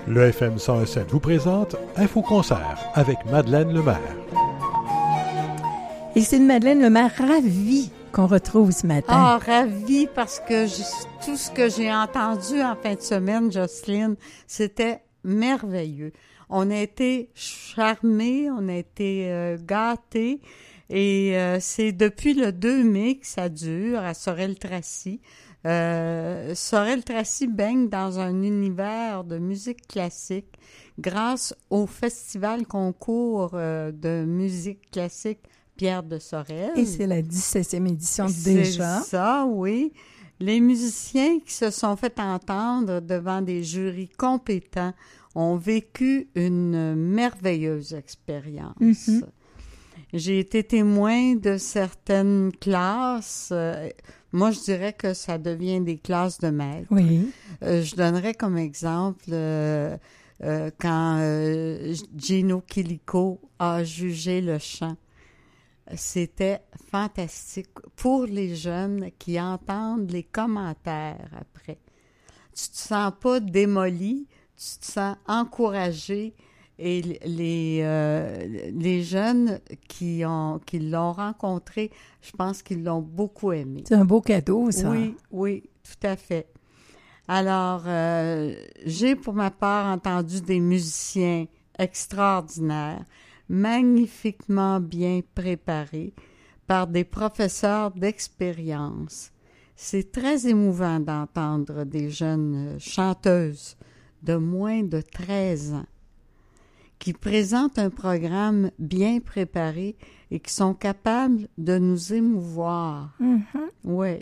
Le FM 101.7 vous présente Info-Concert avec Madeleine Lemaire. Et c'est Madeleine Lemaire ravie qu'on retrouve ce matin. Ah, ravie parce que tout ce que j'ai entendu en fin de semaine, Jocelyne, c'était merveilleux. On a été charmés, on a été gâtés et c'est depuis le 2 mai que ça dure à Sorel-Tracy. Sorel-Tracy baigne dans un univers de musique classique grâce au festival concours de musique classique Pierre de Sorel. Et c'est la 17e édition déjà. C'est ça, oui. Les musiciens qui se sont fait entendre devant des jurys compétents ont vécu une merveilleuse expérience. Mm-hmm. J'ai été témoin de certaines classes. Moi, je dirais que ça devient des classes de maîtres. Oui. Je donnerais comme exemple quand Gino Chilico a jugé le chant. C'était fantastique pour les jeunes qui entendent les commentaires après. Tu te sens pas démoli, tu te sens encouragé. Et les jeunes qui l'ont rencontré, je pense qu'ils l'ont beaucoup aimé. C'est un beau cadeau, ça. Oui, tout à fait. Alors, j'ai pour ma part entendu des musiciens extraordinaires, magnifiquement bien préparés par des professeurs d'expérience. C'est très émouvant d'entendre des jeunes chanteuses de moins de 13 ans qui présentent un programme bien préparé et qui sont capables de nous émouvoir. Mm-hmm. Oui.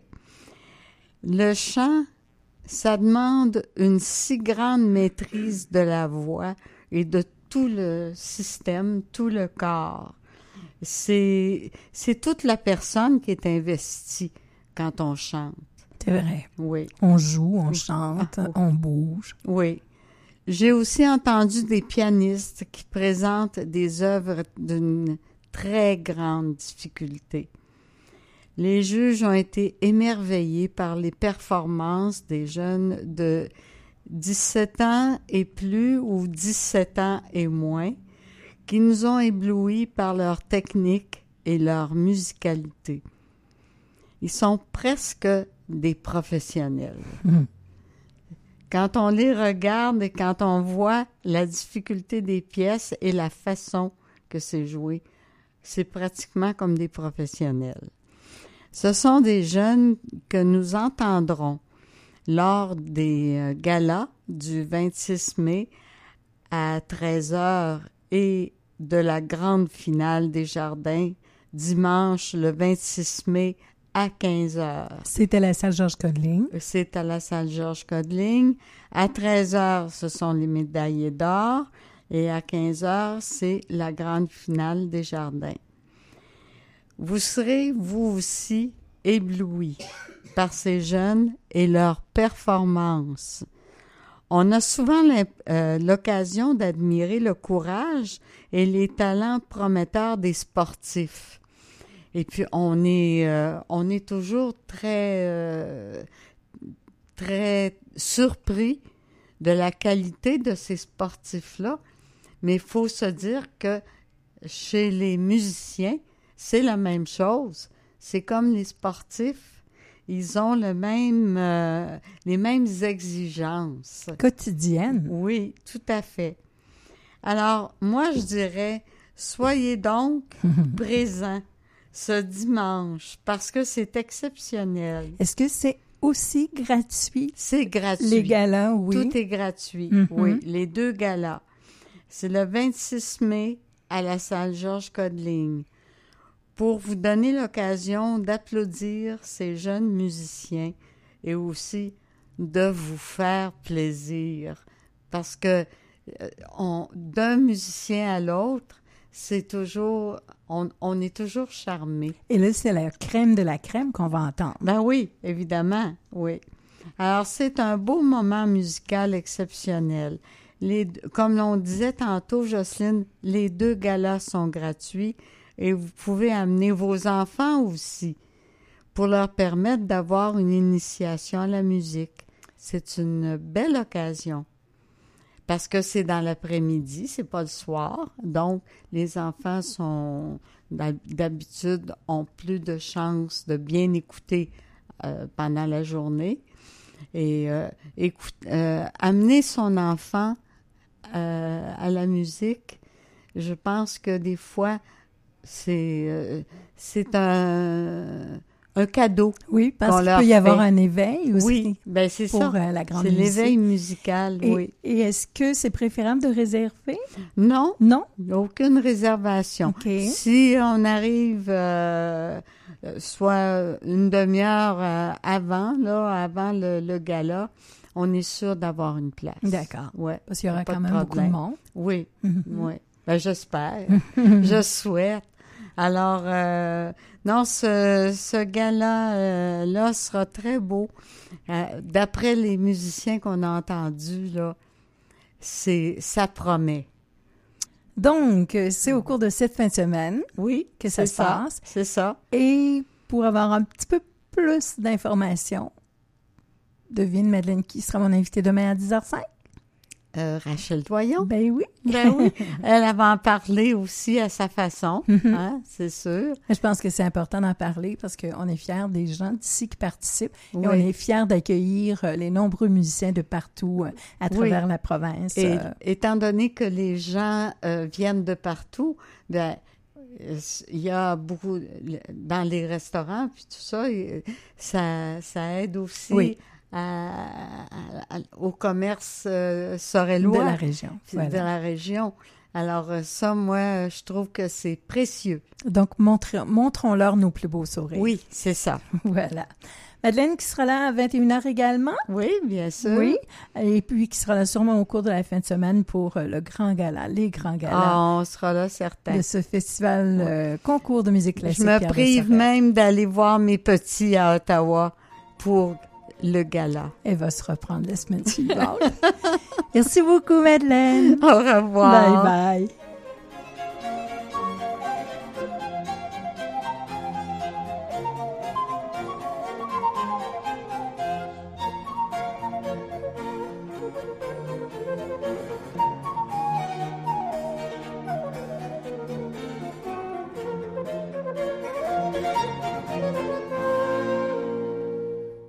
Le chant, ça demande une si grande maîtrise de la voix et de tout le système, tout le corps. C'est toute la personne qui est investie quand on chante. C'est vrai. Oui. On joue, on chante, on bouge. Oui. J'ai aussi entendu des pianistes qui présentent des œuvres d'une très grande difficulté. Les juges ont été émerveillés par les performances des jeunes de 17 ans et plus ou 17 ans et moins, qui nous ont éblouis par leur technique et leur musicalité. Ils sont presque des professionnels. Mm. Quand on les regarde et quand on voit la difficulté des pièces et la façon que c'est joué, c'est pratiquement comme des professionnels. Ce sont des jeunes que nous entendrons lors des galas du 26 mai à 13h et de la grande finale des Jardins dimanche le 26 mai à 15h. C'est à la salle Georges Codeling. C'est à la salle Georges Codeling. À 13h, ce sont les médaillés d'or. Et à 15h, c'est la grande finale des Jardins. Vous serez, vous aussi, éblouis par ces jeunes et leurs performances. On a souvent l'occasion d'admirer le courage et les talents prometteurs des sportifs. Et puis, on est toujours très surpris de la qualité de ces sportifs-là. Mais il faut se dire que chez les musiciens, c'est la même chose. C'est comme les sportifs, ils ont les mêmes exigences. Quotidiennes. Oui, tout à fait. Alors, moi, je dirais, soyez donc présents ce dimanche, parce que c'est exceptionnel. Est-ce que c'est aussi gratuit? C'est gratuit. Les galas, oui. Tout est gratuit, oui. Les 2 galas. C'est le 26 mai à la salle Georges Codeling pour vous donner l'occasion d'applaudir ces jeunes musiciens et aussi de vous faire plaisir. Parce que d'un musicien à l'autre, c'est toujours, on est toujours charmé. Et là, c'est la crème de la crème qu'on va entendre. Ben oui, évidemment, oui. Alors, c'est un beau moment musical exceptionnel. Comme l'on disait tantôt, Jocelyne, les 2 galas sont gratuits et vous pouvez amener vos enfants aussi pour leur permettre d'avoir une initiation à la musique. C'est une belle occasion. parce que c'est dans l'après-midi, c'est pas le soir. Donc, les enfants d'habitude, ont plus de chances de bien écouter pendant la journée. Et amener son enfant à la musique, je pense que des fois, c'est un cadeau. Oui, parce qu'il peut y avoir un éveil aussi. Oui, ben c'est pour ça. La grande c'est musique. L'éveil musical, oui. Et est-ce que c'est préférable de réserver? Non. Non? Aucune réservation. Okay. Si on arrive soit une demi-heure avant le gala, on est sûr d'avoir une place. D'accord. Ouais. Parce qu'il y aura quand même beaucoup de monde. Oui, oui. Ben, j'espère. Mm-hmm. Je souhaite. Alors, non, ce gala-là sera très beau. D'après les musiciens qu'on a entendus, là, ça promet. Donc, c'est au cours de cette fin de semaine que ça se passe. C'est ça. Et pour avoir un petit peu plus d'informations, devine, Madeleine, qui sera mon invitée demain à 10h05? Rachel Doyon. Ben oui. Ben oui. Elle va en parler aussi à sa façon, hein, c'est sûr. Je pense que c'est important d'en parler parce qu'on est fiers des gens d'ici qui participent. Oui. Et on est fiers d'accueillir les nombreux musiciens de partout à travers la province. Et étant donné que les gens viennent de partout, ben il y a beaucoup dans les restaurants puis tout ça, ça aide aussi. Oui. Au commerce sorellois. De la région. Voilà. De la région. Alors ça, moi, je trouve que c'est précieux. Donc, montrons-leur nos plus beaux sourires. Oui, c'est ça. Voilà. Madeleine qui sera là à 21h également. Oui, bien sûr. Oui, et puis qui sera là sûrement au cours de la fin de semaine pour le grand gala, les grands galas. Ah, on sera là, certain. De ce festival concours de musique classique. Je me prive même d'aller voir mes petits à Ottawa pour le gala. Elle va se reprendre la semaine suivante. Merci beaucoup, Madeleine. Au revoir. Bye bye.